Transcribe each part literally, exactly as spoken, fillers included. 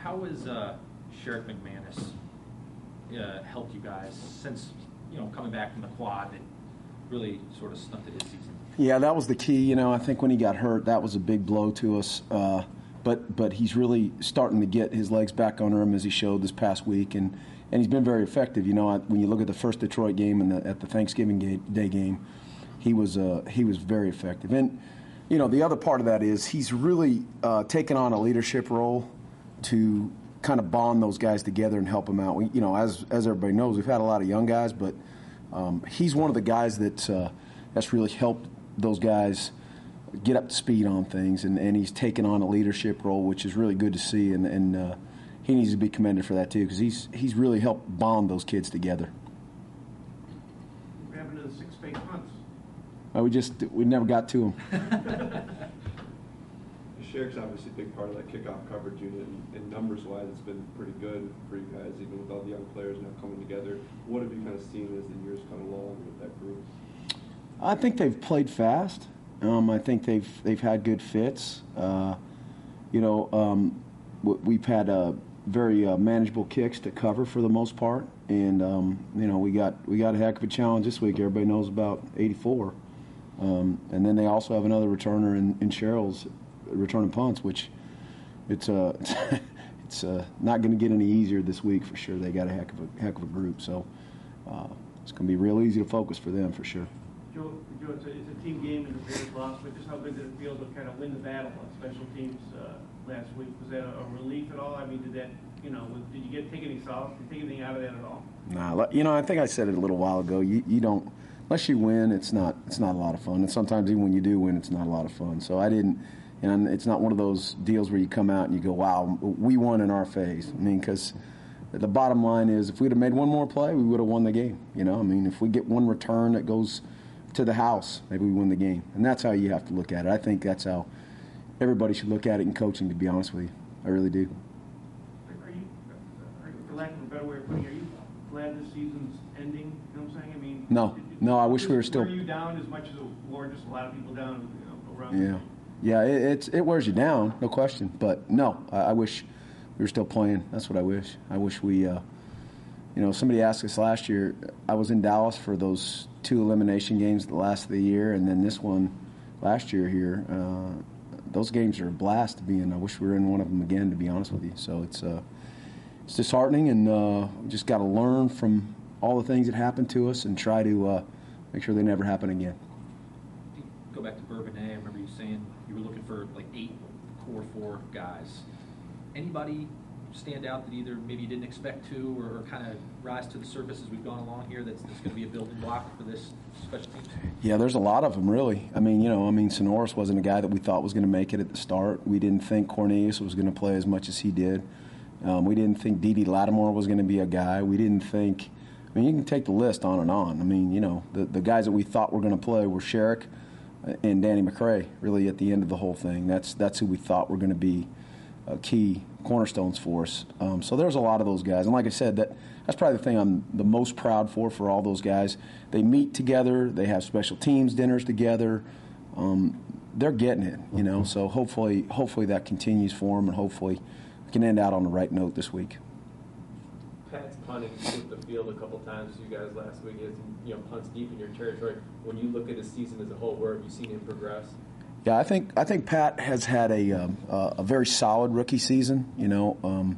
how has uh, Sheriff McManus uh, helped you guys since, you know, coming back from the quad that really sort of stunted his season? Yeah, that was the key. You know, I think when he got hurt, that was a big blow to us. Uh, but but he's really starting to get his legs back under him, as he showed this past week, and, and he's been very effective. You know, when you look at the first Detroit game and the, at the Thanksgiving Day game, he was uh, he was very effective. And you know, the other part of that is he's really uh, taken on a leadership role to kind of bond those guys together and help them out. We, you know, as as everybody knows, we've had a lot of young guys, but um, he's one of the guys that uh, that's really helped those guys get up to speed on things, and, and he's taken on a leadership role, which is really good to see, and, and uh, he needs to be commended for that too, because he's he's really helped bond those kids together. What happened to the six fake punts? Uh, we just we never got to him. Sherrick's obviously a big part of that kickoff coverage unit, and, and numbers-wise, it's been pretty good for you guys, even with all the young players now coming together. What have you kind of seen as the years come along with that group? I think they've played fast. Um, I think they've they've had good fits. Uh, you know, um, we've had uh, very uh, manageable kicks to cover for the most part, and um, you know we got we got a heck of a challenge this week. Everybody knows about eighty-four, um, and then they also have another returner in, in Sherrill's returning punts, which it's uh, it's uh, not going to get any easier this week for sure. They got a heck of a heck of a group, so uh, it's going to be real easy to focus for them for sure. Joe, Joe it's, a, it's a team game and the Bears lost, but just how good did it feel to kind of win the battle on special teams uh, last week? Was that a, a relief at all? I mean, did that, you know, did you get take any solace? Did you take anything out of that at all? Nah, you know, I think I said it a little while ago. You you don't, unless you win, it's not it's not a lot of fun. And sometimes even when you do win, it's not a lot of fun. So I didn't, and it's not one of those deals where you come out and you go, wow, we won in our phase. I mean, because the bottom line is, if we'd have made one more play, we would have won the game. You know, I mean, if we get one return that goes to the house, maybe we win the game. And that's how you have to look at it. I think that's how everybody should look at it in coaching, to be honest with you. I really do. Are you, for lack of a better way of putting it, are you glad this season's ending? You know what I'm saying? I mean, no, no, I wish we were still. Were you down as much as it wore just a lot of people down, you know, around? Yeah, yeah, it, it's it wears you down, no question. But no, I, I wish we were still playing. That's what I wish. I wish we, uh, you know, somebody asked us last year. I was in Dallas for those two elimination games at the last of the year, and then this one last year here. Uh, those games are a blast to be in. I wish we were in one of them again, to be honest with you. So it's uh, it's disheartening, and uh, we just got to learn from all the things that happened to us and try to uh, make sure they never happen again. Go back to Bourbonnais. I remember you saying you were looking for like eight core four guys. Anybody stand out that either maybe you didn't expect to, or, or kind of rise to the surface as we've gone along here that's, that's going to be a building block for this special teams? Yeah, there's a lot of them, really. I mean, you know, I mean, Sonoris wasn't a guy that we thought was going to make it at the start. We didn't think Cornelius was going to play as much as he did. Um, we didn't think Dede Lattimore was going to be a guy. We didn't think – I mean, you can take the list on and on. I mean, you know, the, the guys that we thought were going to play were Sherrick and Danny McCray, really, at the end of the whole thing. That's, that's who we thought were going to be uh, key cornerstones for us. Um, so there's a lot of those guys. And like I said, that that's probably the thing I'm the most proud for, for all those guys. They meet together. They have special teams dinners together. Um, they're getting it, you know. So hopefully hopefully that continues for them, and hopefully we can end out on the right note this week. Pat's punting took the field a couple times for you guys last week. As you know, punts deep in your territory. When you look at his season as a whole, where have you seen him progress? Yeah, I think I think Pat has had a um, uh, a very solid rookie season. You know, um,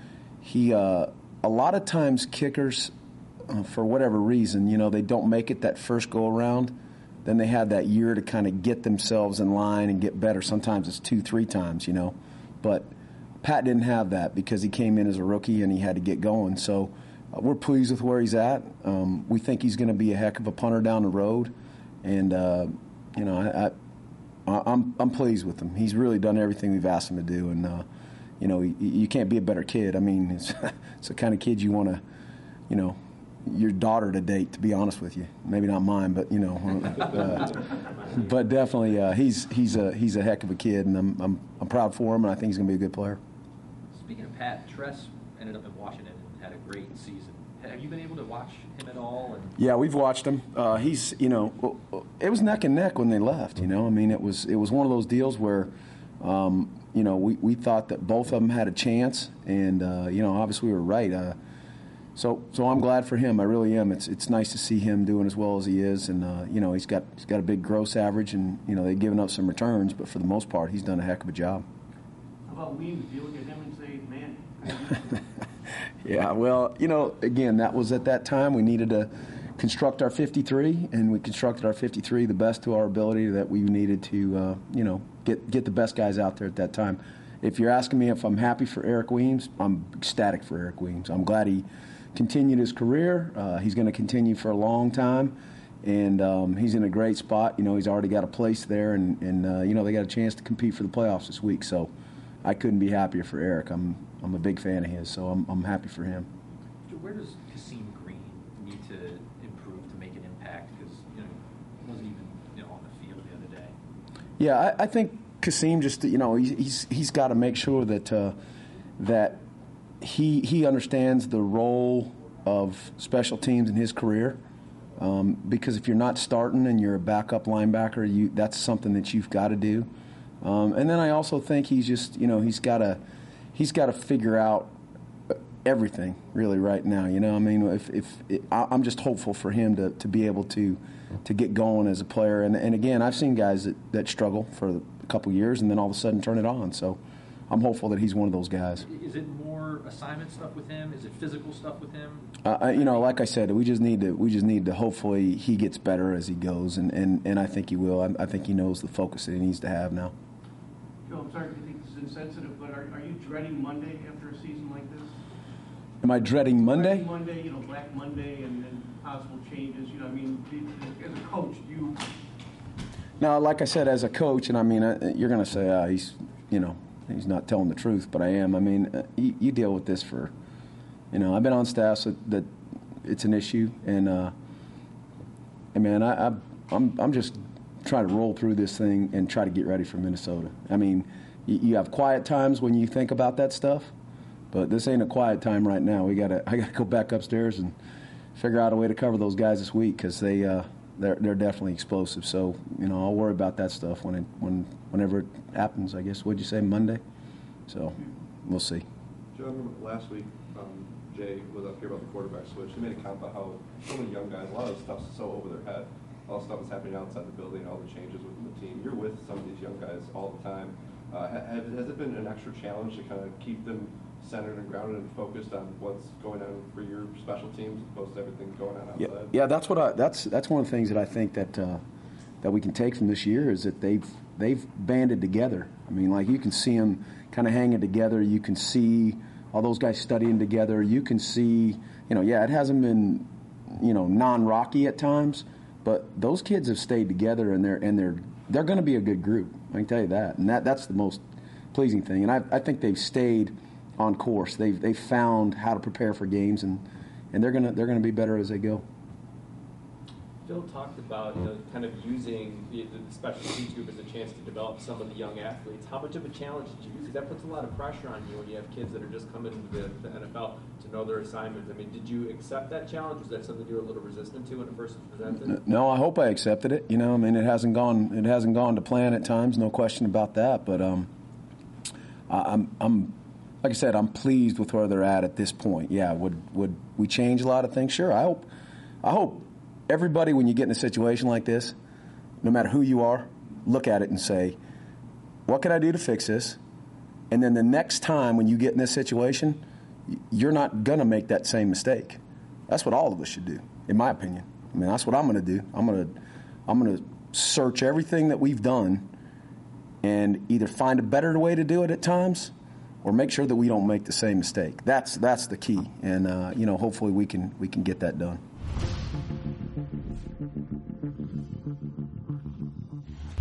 he uh, a lot of times kickers, uh, for whatever reason, you know, they don't make it that first go around. Then they have that year to kind of get themselves in line and get better. Sometimes it's two, three times, you know. But Pat didn't have that because he came in as a rookie and he had to get going. So uh, we're pleased with where he's at. Um, we think he's going to be a heck of a punter down the road, and uh, you know, I. I I'm I'm pleased with him. He's really done everything we've asked him to do, and uh, you know, you, you can't be a better kid. I mean, it's, it's the kind of kid you want to, you know, your daughter to date. To be honest with you, maybe not mine, but you know, uh, but definitely uh, he's he's a he's a heck of a kid, and I'm I'm I'm proud for him, and I think he's going to be a good player. Speaking of Pat, Tress ended up in Washington and had a great season. Have you been able to watch him at all? And yeah, we've watched him. Uh, he's, you know, it was neck and neck when they left. You know, I mean, it was it was one of those deals where, um, you know, we, we thought that both of them had a chance, and uh, you know, obviously we were right. Uh, so so I'm glad for him. I really am. It's it's nice to see him doing as well as he is, and uh, you know, he's got he's got a big gross average, and you know, they've given up some returns, but for the most part, he's done a heck of a job. How about Weems? Do you look at him and say, man? Yeah, well, you know, again, that was at that time we needed to construct our fifty-three, and we constructed our fifty-three the best to our ability that we needed to, uh, you know, get get the best guys out there at that time. If you're asking me if I'm happy for Eric Weems, I'm ecstatic for Eric Weems. I'm glad he continued his career. Uh, he's going to continue for a long time, and um, he's in a great spot. You know, he's already got a place there, and, and uh, you know, they got a chance to compete for the playoffs this week. So I couldn't be happier for Eric. I'm I'm a big fan of his, so I'm I'm happy for him. Where does Kasim Green need to improve to make an impact? Because, you know, he wasn't even, you know, on the field the other day. Yeah, I, I think Kasim just, you know, he's he's, he's got to make sure that uh, that he he understands the role of special teams in his career. Um, because if you're not starting and you're a backup linebacker, you that's something that you've got to do. Um, and then I also think he's just, you know, he's got to he's got to figure out everything really right now. You know, I mean, if if it, I, I'm just hopeful for him to, to be able to to get going as a player. And and again, I've seen guys that, that struggle for a couple years and then all of a sudden turn it on. So I'm hopeful that he's one of those guys. Is it more assignment stuff with him? Is it physical stuff with him? Uh, I, you know, like I said, we just need to we just need to hopefully he gets better as he goes, and, and, and I think he will. I, I think he knows the focus that he needs to have now. Joe, I'm sorry to think this is insensitive, but are, are you dreading Monday after a season like this? Am I dreading Monday? Dreading Monday, you know, Black Monday, and then possible changes. You know, I mean, as a coach, do you? Now, like I said, as a coach, and I mean, uh, you're going to say, uh, he's, you know, he's not telling the truth, but I am. I mean, uh, you, you deal with this for, you know, I've been on staffs that, that it's an issue, and, uh, and man, I, I, I'm, I'm just trying to roll through this thing and try to get ready for Minnesota. I mean, you, you have quiet times when you think about that stuff, but this ain't a quiet time right now. We gotta, I gotta go back upstairs and figure out a way to cover those guys this week because they, uh, they're they're definitely explosive. So you know, I'll worry about that stuff when it when whenever it happens. I guess. What'd you say, Monday? So we'll see. Joe, I remember last week, um, Jay was up here about the quarterback switch. He made a comment about how so many young guys, a lot of the stuff's so over their head. All the stuff is happening outside the building, all the changes within the team. You're with some of these young guys all the time. Uh, has, has it been an extra challenge to kind of keep them centered and grounded and focused on what's going on for your special teams as opposed to everything going on outside? Yeah, yeah, that's what I. That's that's one of the things that I think that uh, that we can take from this year is that they've they've banded together. I mean, like you can see them kind of hanging together. You can see all those guys studying together. You can see, you know, yeah, it hasn't been, you know, non-rocky at times, but those kids have stayed together and they're and they're they're going to be a good group. I can tell you that, and that that's the most pleasing thing. And I I think they've stayed on course. They've they've found how to prepare for games, and, and they're gonna they're gonna be better as they go. Phil talked about you know, kind of using the, the special teams group as a chance to develop some of the young athletes. How much of a challenge did you? Because that puts a lot of pressure on you when you have kids that are just coming into the, the N F L to know their assignments. I mean, did you accept that challenge? Was that something you were a little resistant to when it first was presented? No, I hope I accepted it. You know, I mean, it hasn't gone it hasn't gone to plan at times, no question about that. But um, I, I'm I'm. Like I said, I'm pleased with where they're at at this point. Yeah, would would we change a lot of things? Sure. I hope I hope everybody, when you get in a situation like this, no matter who you are, look at it and say, what can I do to fix this? And then the next time when you get in this situation, you're not going to make that same mistake. That's what all of us should do, in my opinion. I mean, that's what I'm going to do. I'm going to I'm going to search everything that we've done and either find a better way to do it at times or make sure that we don't make the same mistake. That's that's the key, and uh, you know, hopefully we can we can get that done.